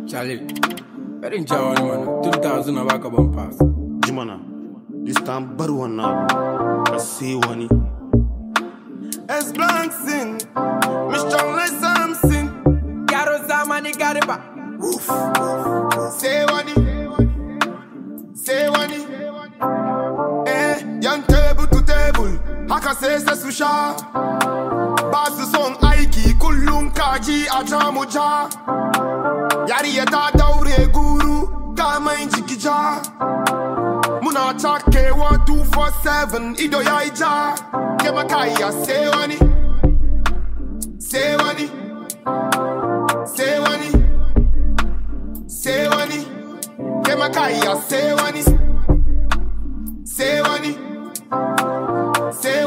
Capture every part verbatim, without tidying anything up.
Charlie, very jolly man. Two thousand of a bomb pass. Jimana, this time better one now. I see one. Es blank sing, me strong like something. Garo Zamani Gariba. Woof, say one, say one. Eh, young table to table. Haka say se susha. Basu song aiki kulung kaji ajamuja. Yari yeta daure guru kama injikija. Muna chake one two four seven ido yaija. Kemakaya say one, say one, say one, say one. Kemakaya say one, say one, say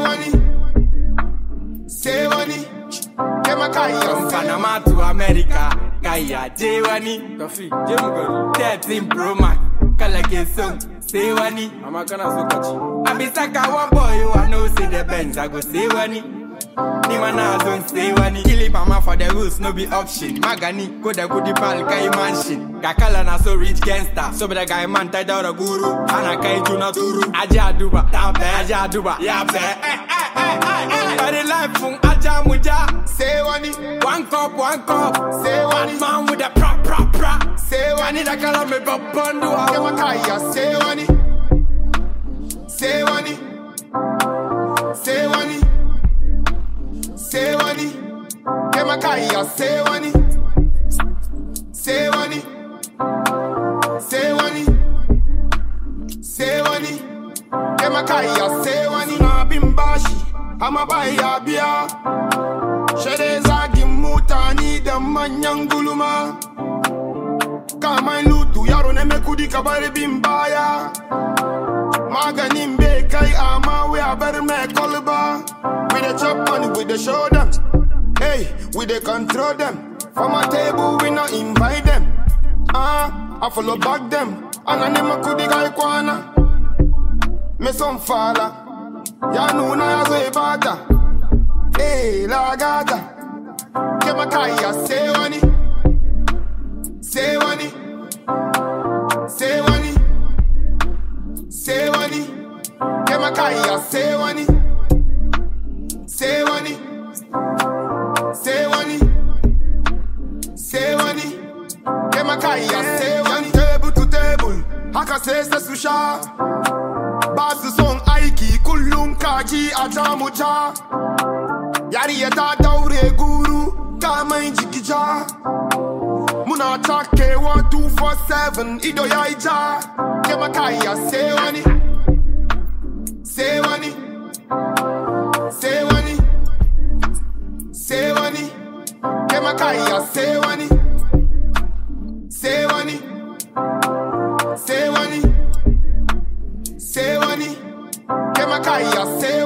one, say one. Kemakaya From Panama to America. Kaya J-Wani, Coffee, Jimgo, thirteen Pro Max, Kalake song, say Wani, Amakana Sokachi. Abisaka one boy, you are no see the Benz, I go say Wani. Nimana don't say Wani. Kill it, mama for the rules, no be option. Magani, go the goodie pal, Kai mansion. Kakala na so rich gangster, so be the guy man tied out a guru. Anakai Juna Turu, Aja Duba, Tape, Aja Duba, Yape, eh, eh, eh, eh, eh. Body life from Aja Muja, say one, one cup, one cup, say one. man with a pra pra pra. Say one, I need a color me bondo. Kemakaya say one, say one, say one, say one. Kemakaya say one, say one, say one, say one. Kemakaya say one. Na bimbashi, ama baya bia. Shereza gimutani da manyanguluma. Kama lutu yaro ne mekudi kabari bimbaya. Maganin be kai ama we abere me kolba. We the chop money, we the show them. Hey, we the control them. From a table we not invite them. Ah, I follow back them. And I never kudi gai kwana. Me son fala. Ya nuna ya zo bata. Hey, la gata. Kemakaya say one, say one, say one, say one. Kemakaya say one, say one, say one, say one. Kemakaya say one. Table to table, haka say se susha. Basu song aiki kulung kaji ajamuja. Yari yeta daure guru kama injikija. Muna chake one two four seven ido yaija. Kemakaya say one, say one, say one, say one. Kemakaya say one, say one, say one, say one. Kemakaya say